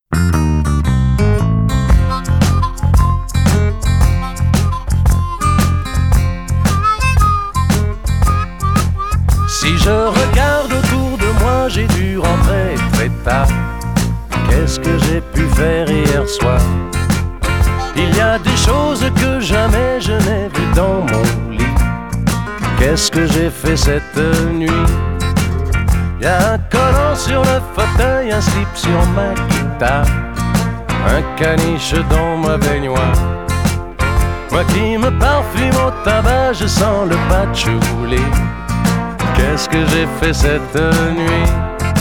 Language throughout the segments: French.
Si je regarde autour de moi, j'ai dû rentrer très tard. Qu'est-ce que j'ai pu faire hier soir? Il y a des choses que jamais je n'ai vues dans mon lit. Qu'est-ce que j'ai fait cette nuit? Il y a un collant sur le fauteuil, un slip sur ma guitare, un caniche dans ma baignoire. Moi qui me parfume au tabac, je sens le patchouli. Qu'est-ce que j'ai fait cette nuit?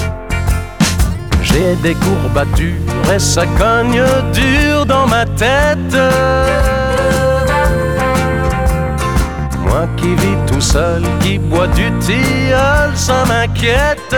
J'ai des courbatures et ça cogne dur dans ma tête. Moi qui vis tout seul, qui bois du tilleul, ça m'inquiète.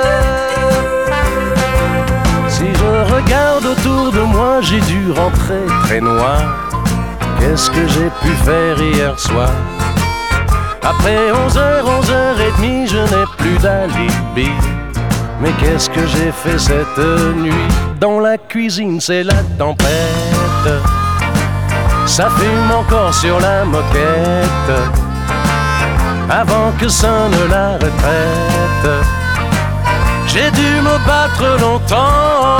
Si je regarde autour de moi, j'ai dû rentrer très noir. Qu'est-ce que j'ai pu faire hier soir? Après 11h, 11h30, je n'ai plus d'alibi. Mais qu'est-ce que j'ai fait cette nuit? Dans la cuisine, c'est la tempête. Ça fume encore sur la moquette. Avant que sonne la retraite, j'ai dû me battre longtemps.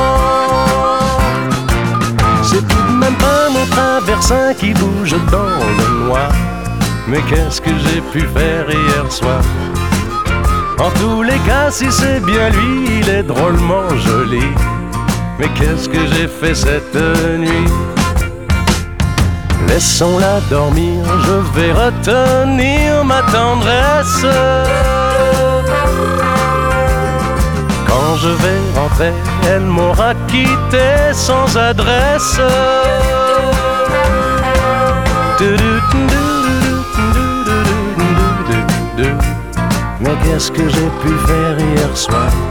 C'est tout de même pas mon traversin qui bouge dans le noir. Mais qu'est-ce que j'ai pu faire hier soir? En tous les cas, si c'est bien lui, il est drôlement joli. Mais qu'est-ce que j'ai fait cette nuit? Laissons-la dormir, je vais retenir ma tendresse. Quand je vais rentrer, elle m'aura quitté sans adresse. Mais qu'est-ce que j'ai pu faire hier soir?